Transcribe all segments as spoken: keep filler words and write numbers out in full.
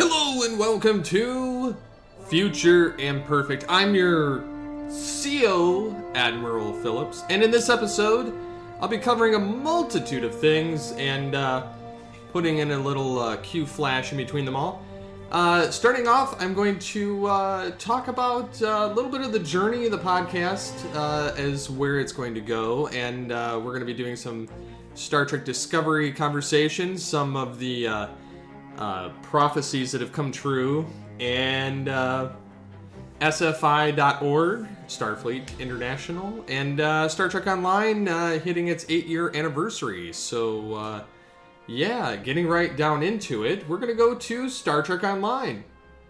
Hello and welcome to Future Imperfect. I'm your C O, Admiral Phillips, and in this episode, I'll be covering a multitude of things and uh, putting in a little uh, Q flash in between them all. Uh, starting off, I'm going to uh, talk about uh, a little bit of the journey of the podcast uh, as where it's going to go, and uh, we're going to be doing some Star Trek Discovery conversations, some of the uh, uh, prophecies that have come true, and uh, S F I dot org, Starfleet International, and uh, Star Trek Online uh, hitting its eight-year anniversary. So, uh, yeah, getting right down into it, we're going to go to Star Trek Online.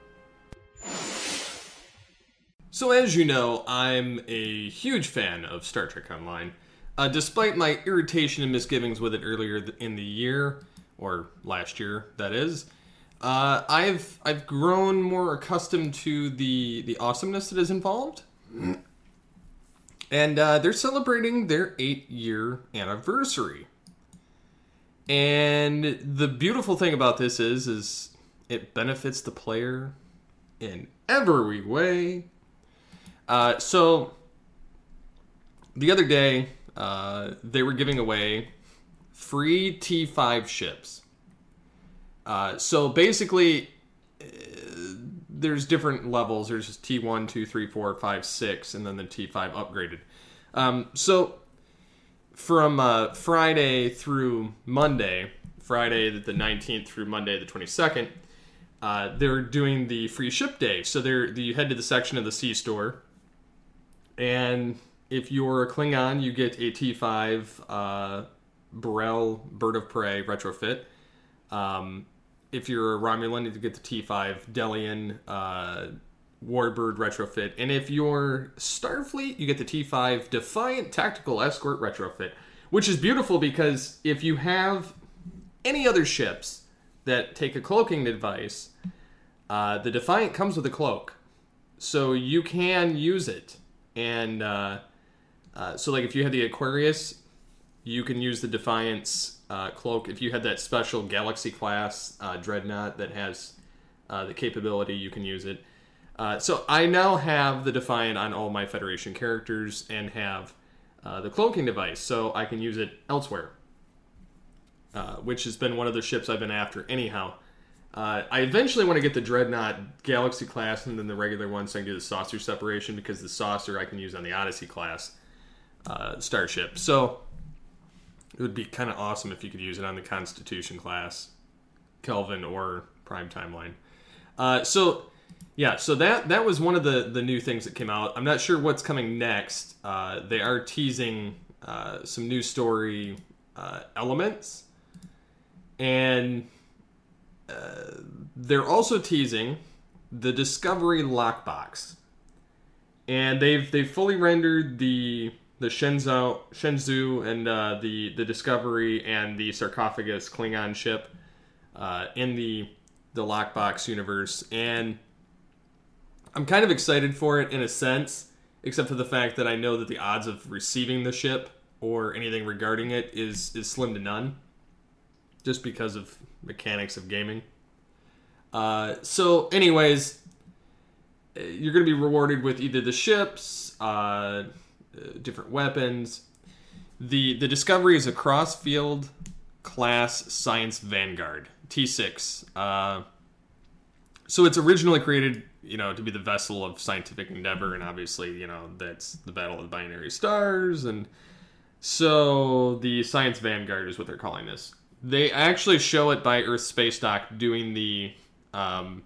So as you know, I'm a huge fan of Star Trek Online. Uh, despite my irritation and misgivings with it earlier in the year, or last year, that is, uh, I've I've grown more accustomed to the, the awesomeness that is involved. And uh, they're celebrating their eight-year anniversary. And the beautiful thing about this is, is it benefits the player in every way. Uh, so, the other day, uh, they were giving away free T five ships. Uh, so, basically, uh, there's different levels. There's T one, two, three, four, five, six, and then the T five upgraded. Um, so... From uh, Friday through Monday, Friday the nineteenth through Monday the twenty-second, uh, they're doing the free ship day. So they're, you head to the section of the C-Store, and if you're a Klingon, you get a T five uh, Burrell Bird of Prey retrofit. Um, if you're a Romulan, you get the T five Delian uh, Warbird retrofit, and if you're Starfleet, you get the T five Defiant Tactical Escort retrofit, which is beautiful because if you have any other ships that take a cloaking device, uh, the Defiant comes with a cloak, so you can use it. And uh, uh, so, like, if you had the Aquarius, you can use the Defiant's uh, cloak. If you had that special Galaxy class uh, Dreadnought that has uh, the capability, you can use it. Uh, so I now have the Defiant on all my Federation characters and have uh, the cloaking device, so I can use it elsewhere, uh, which has been one of the ships I've been after anyhow. Uh, I eventually want to get the Dreadnought Galaxy class and then the regular one so I can do the saucer separation, because the saucer I can use on the Odyssey class uh, starship. So it would be kind of awesome if you could use it on the Constitution class, Kelvin, or Prime Timeline. Uh, so... Yeah, so that that was one of the, the new things that came out. I'm not sure what's coming next. Uh, they are teasing uh, some new story uh, elements. And uh, they're also teasing the Discovery lockbox. And they've they've fully rendered the the Shenzhou, Shenzhou and uh, the, the Discovery and the Sarcophagus Klingon ship uh, in the, the lockbox universe. And I'm kind of excited for it in a sense, except for the fact that I know that the odds of receiving the ship or anything regarding it is, is slim to none, just because of mechanics of gaming. Uh, so anyways, you're going to be rewarded with either the ships, uh, different weapons. The, the Discovery is a cross-field class science vanguard, T six. Uh, so it's originally created, you know, to be the vessel of scientific endeavor, and obviously, you know, that's the Battle of the Binary Stars, and so the Science Vanguard is what they're calling this. They actually show it by Earth Space Dock doing the um,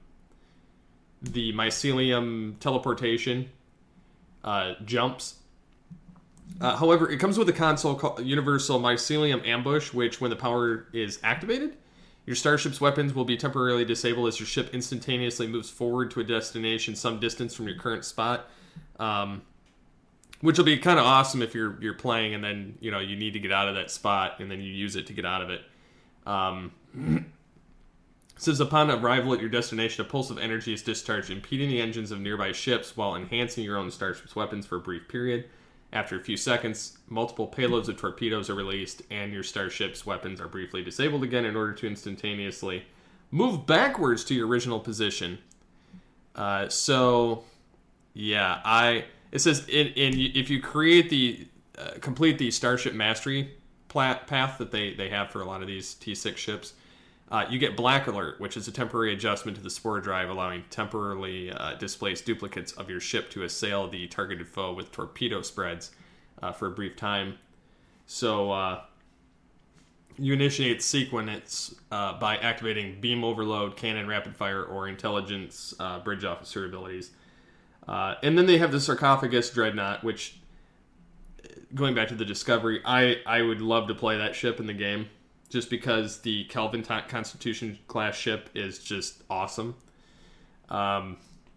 the mycelium teleportation uh, jumps. Uh, however, it comes with a console called Universal Mycelium Ambush, which, when the power is activated, your starship's weapons will be temporarily disabled as your ship instantaneously moves forward to a destination some distance from your current spot, um, which will be kind of awesome if you're you're playing and then, you know, you need to get out of that spot and then you use it to get out of it. Um, it says, upon arrival at your destination, a pulse of energy is discharged, impeding the engines of nearby ships while enhancing your own starship's weapons for a brief period. After a few seconds, multiple payloads of torpedoes are released, and your starship's weapons are briefly disabled again in order to instantaneously move backwards to your original position. Uh, so, yeah, I it says in, in if you create the uh, complete the Starship Mastery plat, path that they, they have for a lot of these T six ships, uh, you get Black Alert, which is a temporary adjustment to the Spore Drive, allowing temporarily uh, displaced duplicates of your ship to assail the targeted foe with torpedo spreads uh, for a brief time. So, uh, you initiate the sequence uh, by activating Beam Overload, Cannon Rapid Fire, or Intelligence uh, Bridge Officer abilities. Uh, and then they have the Sarcophagus Dreadnought, which, going back to the Discovery, I, I would love to play that ship in the game, just because the Kelvin Constitution class ship is just awesome. Um,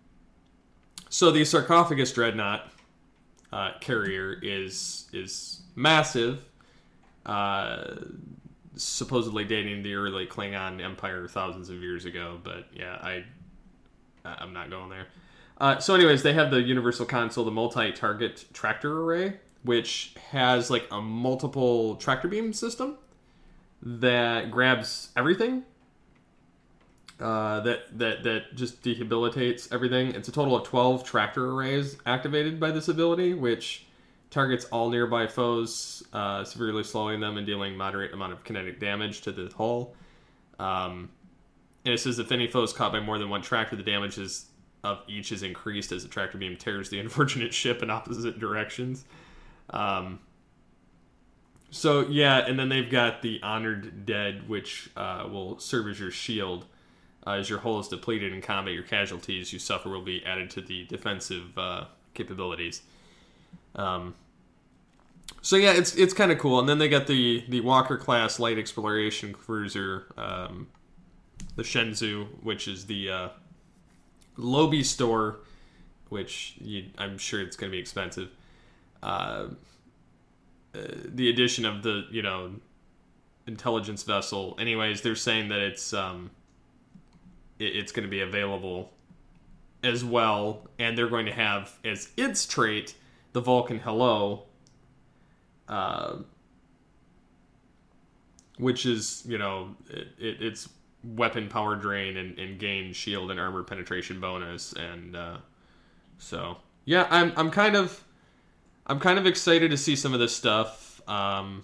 so the Sarcophagus Dreadnought uh, carrier is is massive, uh, supposedly dating the early Klingon Empire thousands of years ago, but yeah, I, I'm not going there. Uh, so anyways, they have the Universal Console, the multi-target tractor array, which has like a multiple tractor beam system that grabs everything, uh, that, that, that just debilitates everything. It's a total of twelve tractor arrays activated by this ability, which targets all nearby foes, uh, severely slowing them and dealing moderate amount of kinetic damage to the hull. Um, and it says if any foes caught by more than one tractor, the damage is, of each is increased as the tractor beam tears the unfortunate ship in opposite directions. Um, so, yeah, and then they've got the Honored Dead, which uh, will serve as your shield. Uh, as your hull is depleted in combat, your casualties you suffer will be added to the defensive uh, capabilities. Um, so yeah, it's it's kind of cool. And then they got the, the Walker class light exploration cruiser, um, the Shenzhou, which is the uh, Lobi store, which you, I'm sure it's going to be expensive. Uh, uh, the addition of the you know intelligence vessel. Anyways, they're saying that it's um, it, it's going to be available as well, and they're going to have as its trait the Vulcan Hello, uh, which is, you know, it, it, it's weapon power drain and, and gain shield and armor penetration bonus, and uh, so yeah, I'm I'm kind of I'm kind of excited to see some of this stuff um,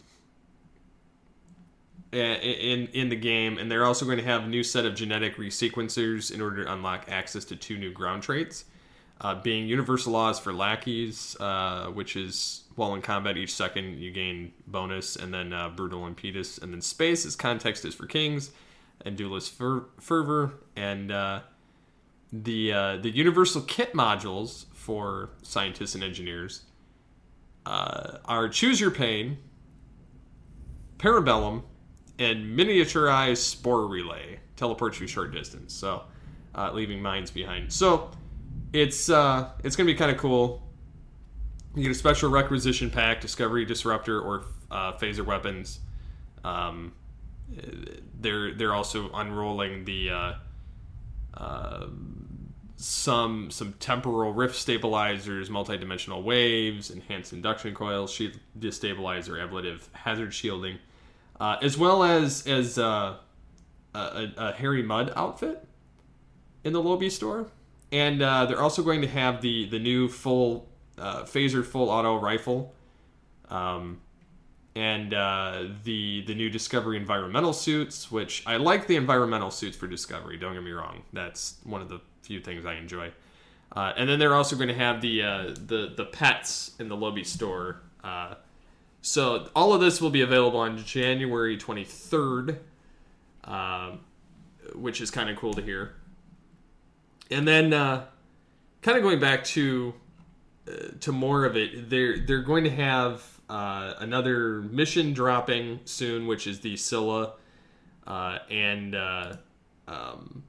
in in the game, and they're also going to have a new set of genetic resequencers in order to unlock access to two new ground traits. Uh, being Universal Laws for Lackeys, uh, which is while in combat each second you gain bonus, and then uh, Brutal Impetus, and then Space is Context is for Kings, and Duelist fer- Fervor, and uh, the uh, the Universal Kit modules for scientists and engineers uh, are Choose Your Pain, Parabellum, and Miniaturized Spore Relay, teleports you short distance, so uh, leaving mines behind. So It's uh, it's going to be kind of cool. You get a special requisition pack, Discovery Disruptor, or uh, Phaser weapons. Um, they're they're also unrolling the uh, uh, some some temporal rift stabilizers, multidimensional waves, enhanced induction coils, shield destabilizer, ablative hazard shielding, uh, as well as as uh, a, a Harry Mudd outfit in the Lobi store. And uh, they're also going to have the, the new full uh, phaser full auto rifle, um, and uh, the the new Discovery environmental suits. Which I like the environmental suits for Discovery. Don't get me wrong; that's one of the few things I enjoy. Uh, and then they're also going to have the uh, the the pets in the Lobi store. Uh, so all of this will be available on January twenty-third, uh, which is kind of cool to hear. And then, uh, kind of going back to uh, to more of it, they're they're going to have uh, another mission dropping soon, which is the Scylla uh, and uh, um,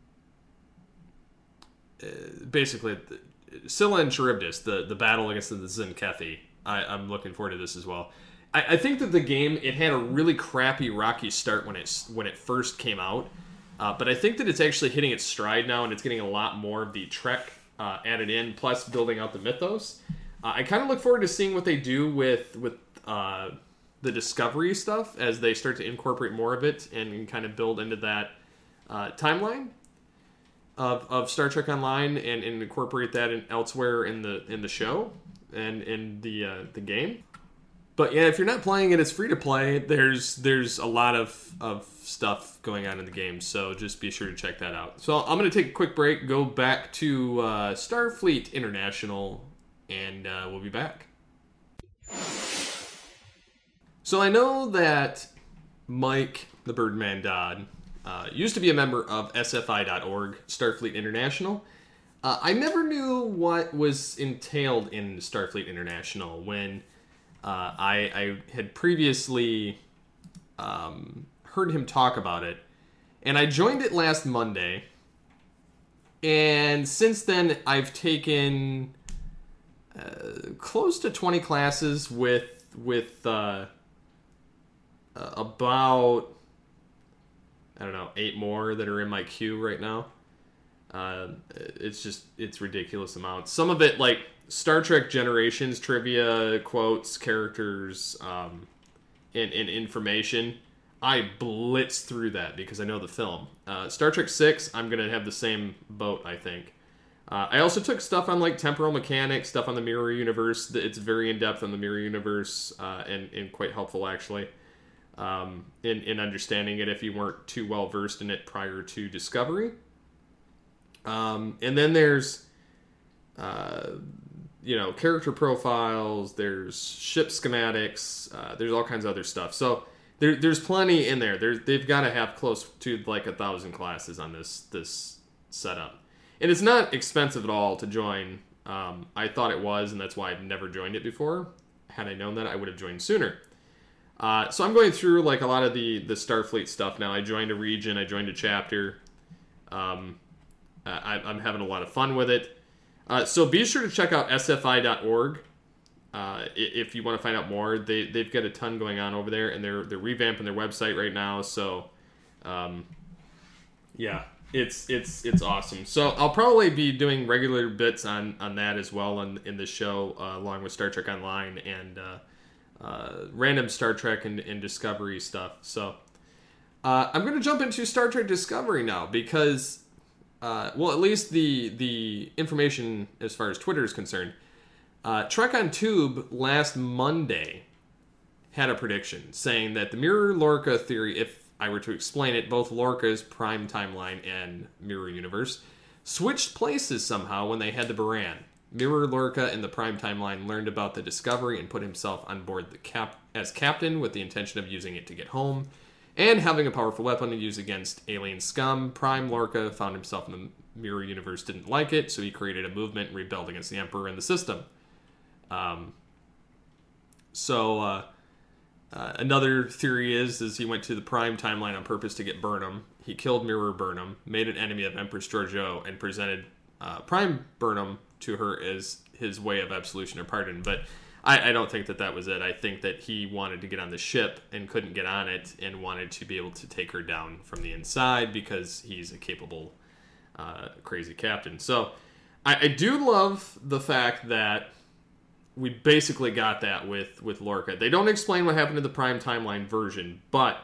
uh, basically the, Scylla and Charybdis, the the battle against the Zenkethi. I, I'm looking forward to this as well. I, I think that the game, it had a really crappy, rocky start when it when it first came out. Uh, but I think that it's actually hitting its stride now, and it's getting a lot more of the Trek uh, added in, plus building out the mythos. Uh, I kind of look forward to seeing what they do with with uh, the Discovery stuff as they start to incorporate more of it and kind of build into that uh, timeline of, of Star Trek Online and, and incorporate that in elsewhere in the in the show and in the uh, the game. But yeah, if you're not playing it, it's free to play. There's there's a lot of, of stuff going on in the game, so just be sure to check that out. So I'm going to take a quick break, go back to uh, Starfleet International, and uh, we'll be back. So I know that Mike, the Birdman Dodd, uh, used to be a member of S F I dot org, Starfleet International. Uh, I never knew what was entailed in Starfleet International when uh, I, I had previously um, heard him talk about it. And I joined it last Monday. And since then, I've taken uh, close to twenty classes with, with uh, uh, about, I don't know, eight more that are in my queue right now. Uh, it's just, it's ridiculous amounts. Some of it, like Star Trek Generations trivia, quotes, characters, um, and, and information. I blitz through that because I know the film. Uh, Star Trek six, I'm going to have the same boat, I think. Uh, I also took stuff on like temporal mechanics, stuff on the Mirror Universe. It's very in-depth on the Mirror Universe uh, and, and quite helpful, actually, um, in, in understanding it if you weren't too well-versed in it prior to Discovery. Um, and then there's, uh, you know, character profiles, there's ship schematics, uh, there's all kinds of other stuff. So there, there's plenty in there. There's, they've got to have close to like a thousand classes on this, this setup. And it's not expensive at all to join. Um, I thought it was, and that's why I've never joined it before. Had I known that, I would have joined sooner. Uh, so I'm going through like a lot of the, the Starfleet stuff now. I joined a region, I joined a chapter. Um, I, I'm having a lot of fun with it. Uh, so be sure to check out S F I dot org uh, if you want to find out more. They, they've got a ton going on over there, and they're they're revamping their website right now. So, um, yeah, it's it's it's awesome. So I'll probably be doing regular bits on, on that as well in, in the show, uh, along with Star Trek Online and uh, uh, random Star Trek and, and Discovery stuff. So uh, I'm going to jump into Star Trek Discovery now because... Uh, well, at least the the information as far as Twitter is concerned. Uh, Trek on Tube last Monday had a prediction saying that the Mirror Lorca theory, if I were to explain it, both Lorca's Prime Timeline and Mirror Universe switched places somehow when they had the Baran. Mirror Lorca in the Prime Timeline learned about the Discovery and put himself on board the cap as captain with the intention of using it to get home. And having a powerful weapon to use against alien scum, Prime Lorca found himself in the Mirror Universe, didn't like it, so he created a movement and rebelled against the Emperor and the system. Um, so, uh, uh, another theory is, is he went to the Prime Timeline on purpose to get Burnham. He killed Mirror Burnham, made an enemy of Empress Georgiou, and presented uh, Prime Burnham to her as his way of absolution or pardon. But I, I don't think that that was it. I think that he wanted to get on the ship and couldn't get on it and wanted to be able to take her down from the inside because he's a capable, uh, crazy captain. So I, I do love the fact that we basically got that with, with Lorca. They don't explain what happened to the Prime Timeline version, but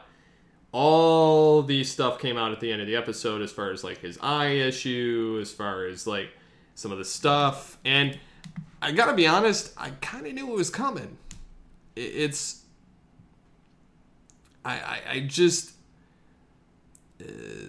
all the stuff came out at the end of the episode as far as like his eye issue, as far as like some of the stuff. And I gotta be honest, I kind of knew it was coming. It's... I, I, I just... Uh,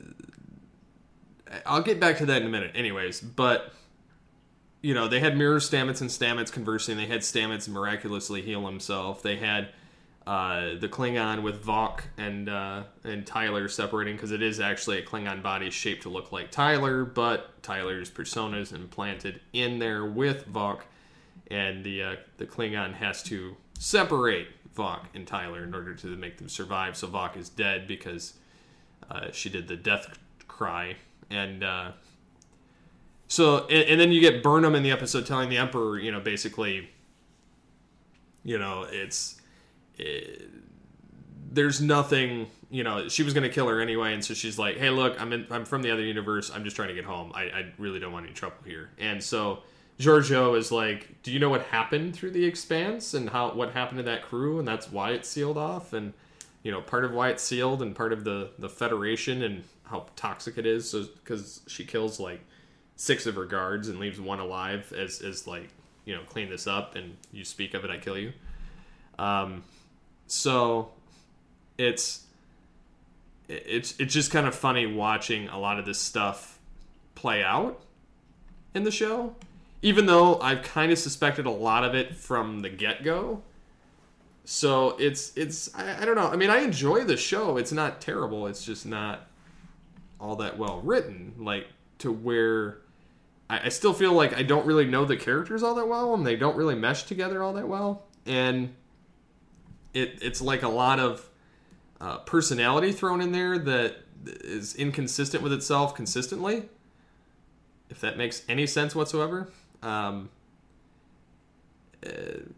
I'll get back to that in a minute anyways, but... You know, they had Mirror Stamets and Stamets conversing. They had Stamets miraculously heal himself. They had uh, the Klingon with Vok and uh, and Tyler separating, because it is actually a Klingon body shaped to look like Tyler, but Tyler's persona is implanted in there with Vok. And the uh, the Klingon has to separate Vok and Tyler in order to make them survive. So Vok is dead because uh, she did the death cry. And uh, so, and, and then you get Burnham in the episode telling the Emperor, you know, basically, you know, it's, it, there's nothing, you know, she was going to kill her anyway. And so she's like, hey, look, I'm in, I'm from the other universe. I'm just trying to get home. I, I really don't want any trouble here. And so Georgiou is like, do you know what happened through the Expanse and how what happened to that crew, and that's why it's sealed off, and you know, part of why it's sealed and part of the, the Federation and how toxic it is. So because she kills like six of her guards and leaves one alive as as like, you know, clean this up and you speak of it, I kill you. Um, so it's it's it's just kind of funny watching a lot of this stuff play out in the show, even though I've kind of suspected a lot of it from the get-go. So it's it's I, I don't know. I mean, I enjoy the show. It's not terrible. It's just not all that well written, like to where I, I still feel like I don't really know the characters all that well, and they don't really mesh together all that well. And it it's like a lot of uh, personality thrown in there that is inconsistent with itself consistently, if that makes any sense whatsoever. Um, uh,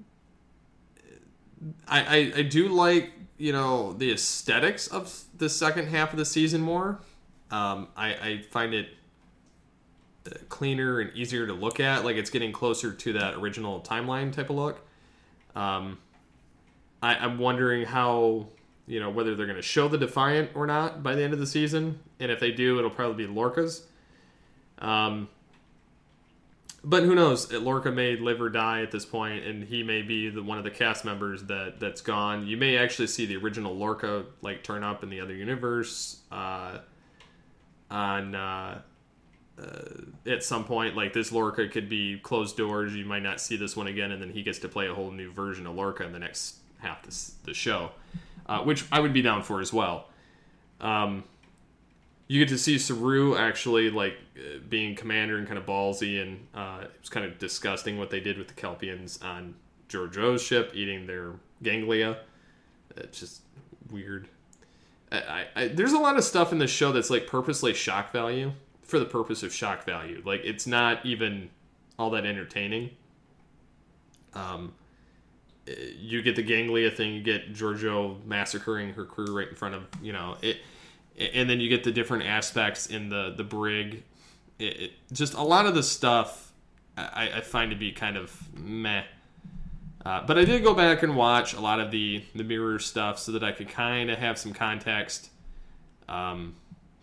I, I, I do like, you know, the aesthetics of the second half of the season more. Um, I, I find it cleaner and easier to look at. Like, it's getting closer to that original timeline type of look. Um, I, I'm wondering how, you know, whether they're going to show the Defiant or not by the end of the season. And if they do, it'll probably be Lorca's. Um, But who knows? Lorca may live or die at this point, and he may be the one of the cast members that, that's gone. You may actually see the original Lorca like turn up in the other universe uh, on uh, uh, at some point. Like, this Lorca could be closed doors. You might not see this one again, and then he gets to play a whole new version of Lorca in the next half of the show, uh, which I would be down for as well. Um, You get to see Saru actually like uh, being commander and kind of ballsy, and uh, it was kind of disgusting what they did with the Kelpians on Georgiou's ship, eating their ganglia. It's just weird. I, I, I, there's a lot of stuff in this show that's like purposely shock value for the purpose of shock value. Like, it's not even all that entertaining. Um, you get the ganglia thing, you get Georgiou massacring her crew right in front of, you know, it. And then you get the different aspects in the, the brig. It, it, just a lot of the stuff I, I find to be kind of meh. Uh, but I did go back and watch a lot of the, the mirror stuff so that I could kind of have some context. Um,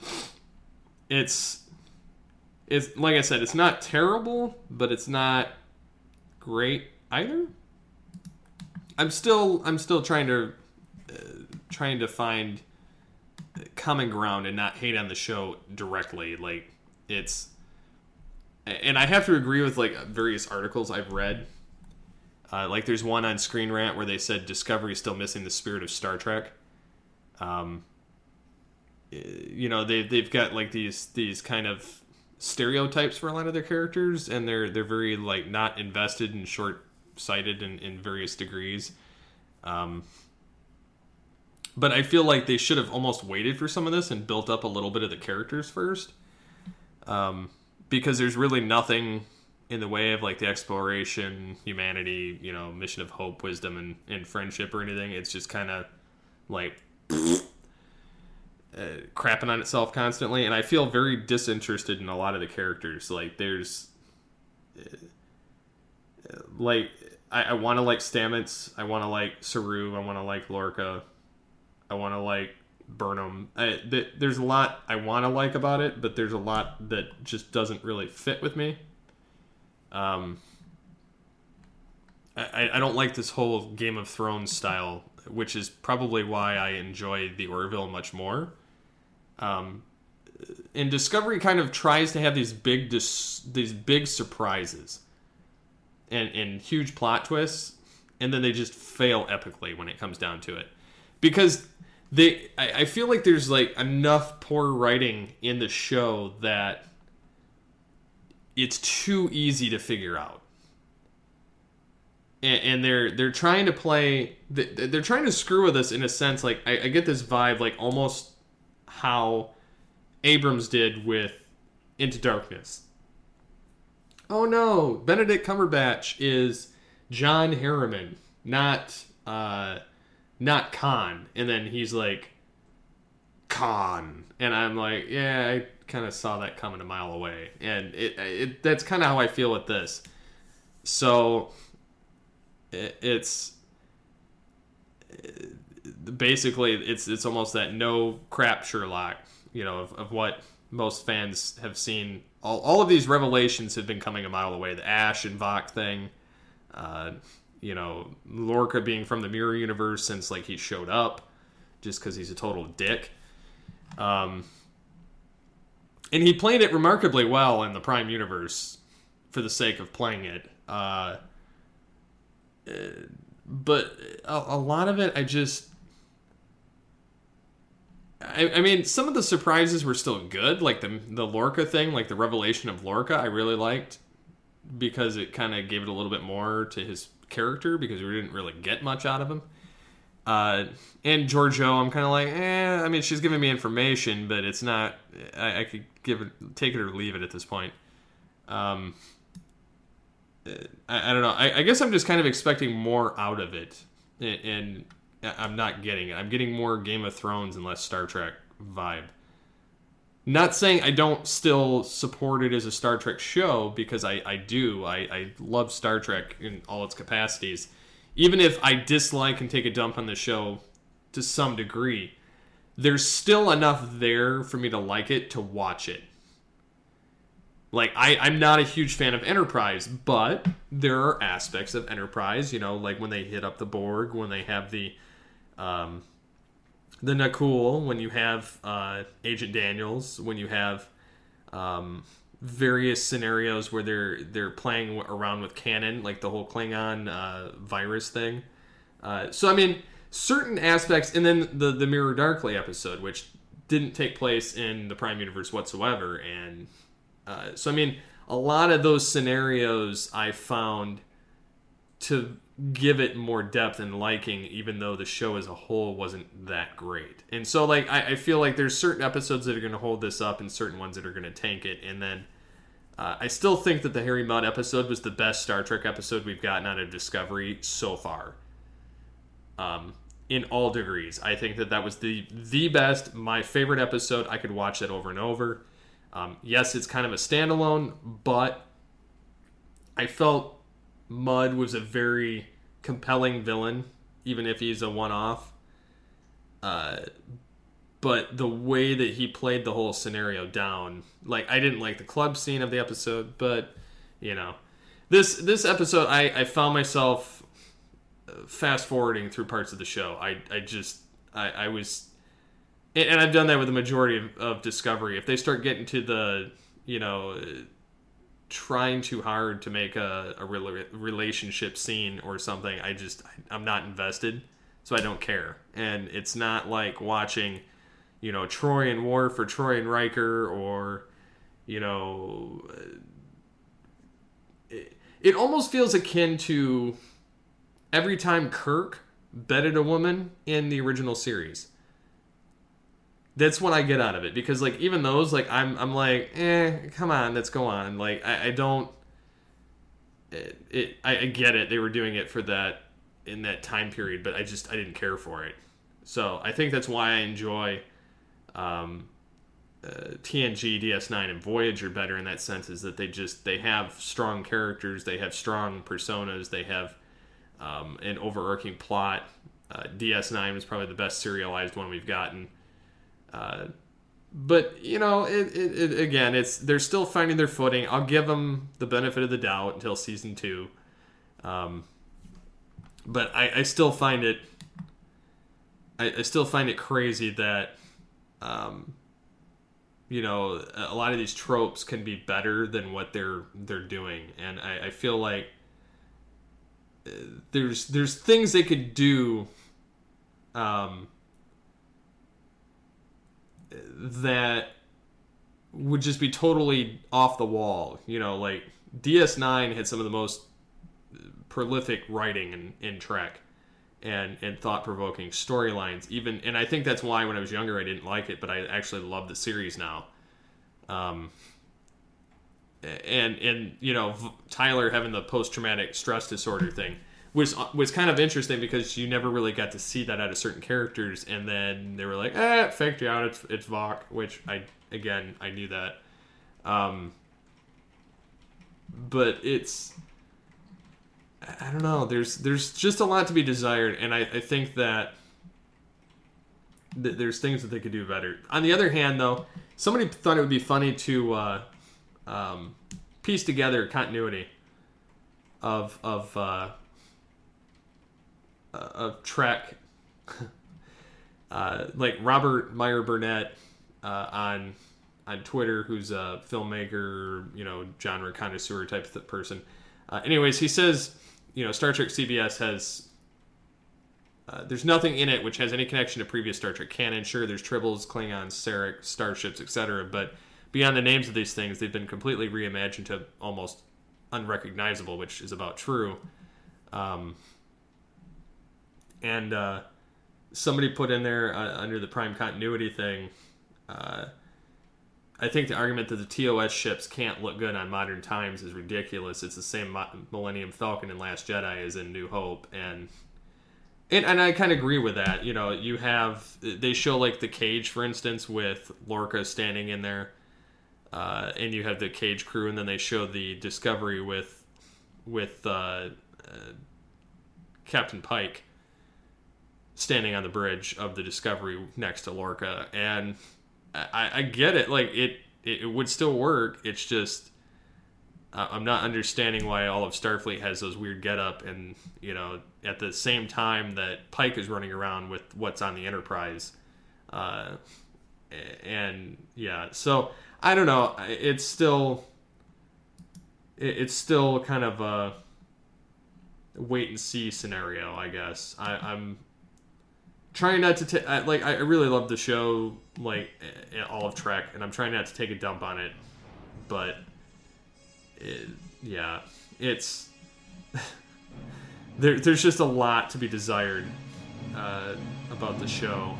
it's, it's like I said, it's not terrible, but it's not great either. I'm still I'm still trying to uh, trying to find common ground and not hate on the show directly. Like, it's, and I have to agree with like various articles I've read. Uh, like, there's one on Screen Rant where they said Discovery is still missing the spirit of Star Trek. Um, you know, they they've got like these these kind of stereotypes for a lot of their characters, and they're they're very like not invested and short sighted in, in various degrees. Um, But I feel like they should have almost waited for some of this and built up a little bit of the characters first. Um, because there's really nothing in the way of like the exploration, humanity, you know, mission of hope, wisdom, and, and friendship or anything. It's just kind of like uh, crapping on itself constantly. And I feel very disinterested in a lot of the characters. Like, there's... Uh, like, I, I want to like Stamets. I want to like Saru. I want to like Lorca. I want to like Burnham. I, th- there's a lot I want to like about it, but there's a lot that just doesn't really fit with me. Um, I, I don't like this whole Game of Thrones style, which is probably why I enjoy the Orville much more. Um, and Discovery kind of tries to have these big dis- these big surprises and, and huge plot twists, and then they just fail epically when it comes down to it. Because they, I, I feel like there's like enough poor writing in the show that it's too easy to figure out, and, and they're they're trying to play, they're trying to screw with us in a sense. Like, I, I get this vibe, like almost how Abrams did with Into Darkness. Oh no, Benedict Cumberbatch is John Harriman, not. Uh, Not Khan. And then he's like, Khan. And I'm like, yeah, I kind of saw that coming a mile away. And it, it that's kind of how I feel with this. So, it, it's... It, basically, it's it's almost that no crap Sherlock. you know, of, of what most fans have seen. All, all of these revelations have been coming a mile away. The Ash and Vok thing, uh, you know, Lorca being from the Mirror Universe since, like, he showed up just because he's a total dick. Um, and he played it remarkably well in the Prime Universe for the sake of playing it. Uh, but a, a lot of it, I just... I, I mean, some of the surprises were still good, like the the Lorca thing, like the revelation of Lorca, I really liked because it kind of gave it a little bit more to his character because we didn't really get much out of him. Uh, and Georgiou, I'm kind of like, eh. I mean, she's giving me information, but it's not. I, I could give it, take it or leave it at this point. Um, I, I don't know. I, I guess I'm just kind of expecting more out of it, and. and I'm not getting it. I'm getting more Game of Thrones and less Star Trek vibe. Not saying I don't still support it as a Star Trek show, because I, I do. I, I love Star Trek in all its capacities. Even if I dislike and take a dump on the show to some degree, there's still enough there for me to like it, to watch it. Like, I, I'm not a huge fan of Enterprise, but there are aspects of Enterprise, you know, like when they hit up the Borg, when they have the... Um, the Nakul, when you have uh, Agent Daniels, when you have um, various scenarios where they're they're playing around with canon, like the whole Klingon uh, virus thing. Uh, so I mean, certain aspects, and then the the Mirror Darkly episode, which didn't take place in the Prime Universe whatsoever, and uh, so I mean, a lot of those scenarios I found to give it more depth and liking, even though the show as a whole wasn't that great. And so, like, I, I feel like there's certain episodes that are going to hold this up and certain ones that are going to tank it. And then uh, I still think that the Harry Mudd episode was the best Star Trek episode we've gotten out of Discovery so far. Um, in all degrees. I think that that was the the best, my favorite episode. I could watch that over and over. Um, yes, it's kind of a standalone, but I felt Mudd was a very compelling villain, even if he's a one-off. Uh, but the way that he played the whole scenario down, like, I didn't like the club scene of the episode, but, you know. This this episode, I, I found myself fast-forwarding through parts of the show. I, I just, I, I was... And I've done that with the majority of, of Discovery. If they start getting to the, you know... trying too hard to make a, a relationship scene or something, I just, I'm not invested, so I don't care. And it's not like watching, you know, Troy and Worf or Troy and Riker, or, you know, it, it almost feels akin to every time Kirk bedded a woman in the original series. That's what I get out of it, because, like, even those, like, I'm I'm like, eh, come on, let's go on. Like, I, I don't, it, it I, I get it, they were doing it for that, in that time period, but I just, I didn't care for it. So, I think that's why I enjoy um, uh, T N G, D S nine, and Voyager better in that sense, is that they just, they have strong characters, they have strong personas, they have um, an overarching plot. Uh, D S nine was probably the best serialized one we've gotten. Uh, but, you know, it, it, it again, it's they're still finding their footing. I'll give them the benefit of the doubt until season two. Um, but I, I still find it, I, I still find it crazy that, um, you know, a lot of these tropes can be better than what they're they're doing, and I, I feel like there's there's things they could do. Um. That would just be totally off the wall. You know, like D S nine had some of the most prolific writing in, in Trek, and, and thought-provoking storylines. Even, and I think that's why when I was younger I didn't like it, but I actually love the series now. Um, and and you know, Tyler having the post-traumatic stress disorder thing was was kind of interesting, because you never really got to see that out of certain characters, and then they were like, eh, faked you out, it's it's Vok, which I, again, I knew that. Um, but it's, I don't know, there's there's just a lot to be desired, and I, I think that th- there's things that they could do better. On the other hand, though, somebody thought it would be funny to uh, um, piece together continuity of of uh, of Trek, uh, like Robert Meyer Burnett uh, on on Twitter, who's a filmmaker, you know, genre connoisseur type of person. Uh, anyways, he says, you know, Star Trek C B S has. Uh, there's nothing in it which has any connection to previous Star Trek canon. Sure, there's tribbles, Klingons, Sarek, starships, et cetera. But beyond the names of these things, they've been completely reimagined to almost unrecognizable, which is about true. Um, and uh, somebody put in there uh, under the prime continuity thing, uh, I think the argument that the T O S ships can't look good on modern times is ridiculous. It's the same Millennium Falcon in Last Jedi as in New Hope, and... And, and I kind of agree with that. You know, you have... They show, like, the cage, for instance, with Lorca standing in there. Uh, and you have the cage crew, and then they show the Discovery with with uh, uh, Captain Pike standing on the bridge of the Discovery next to Lorca. And I, I get it. Like, it, it, it would still work. It's just... Uh, I'm not understanding why all of Starfleet has those weird get-up, and, you know, at the same time that Pike is running around with what's on the Enterprise. Uh, and, yeah, so, I don't know. It's still... It's still kind of a wait-and-see scenario, I guess. I, I'm trying not to... take like, I really love the show, like, all of Trek, and I'm trying not to take a dump on it, but... It, yeah, it's there. There's just a lot to be desired uh, about the show.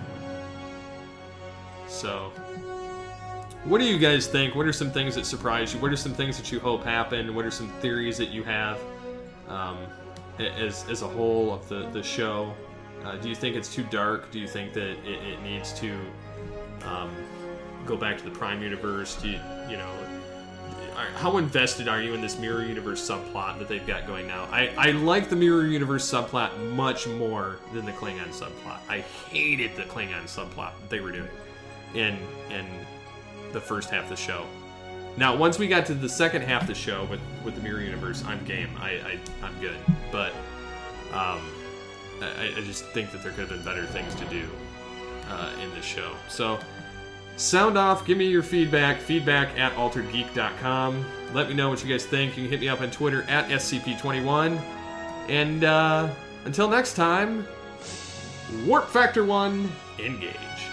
So, what do you guys think? What are some things that surprise you? What are some things that you hope happen? What are some theories that you have um, as as a whole of the the show? Uh, do you think it's too dark? Do you think that it, it needs to um, go back to the Prime Universe? Do you you know? How invested are you in this Mirror Universe subplot that they've got going now? I, I like the Mirror Universe subplot much more than the Klingon subplot. I hated the Klingon subplot that they were doing in in the first half of the show. Now, once we got to the second half of the show with, with the Mirror Universe, I'm game. I, I, I'm good. But um, I, I just think that there could have been better things to do uh, in this show. So... Sound off, give me your feedback, feedback at altered geek dot com. Let me know what you guys think. You can hit me up on Twitter at S C P twenty-one. And uh, until next time, Warp Factor one, engage.